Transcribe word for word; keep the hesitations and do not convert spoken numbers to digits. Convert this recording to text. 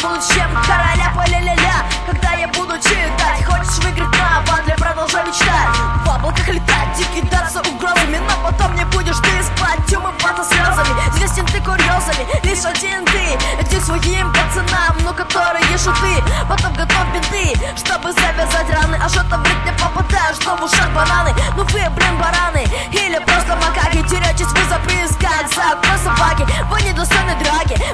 буду чем короля по-ля-ля-ля. Когда я буду читать, хочешь выиграть на батле, продолжай мечтать. В облаках летать и кидаться угрозами, но потом не будешь ты спать, умываться слезами. Известен ты курьезами, лишь один ты иди своим пацанам, ну которые шуты. Потом готов бинты, чтобы завязать раны. А что-то в ритм не попадаешь, что в ушах бананы. Ну вы, блин, бараны, или просто макаки. Теряетесь вы за поискать, за собаки. Вы недостойны драки,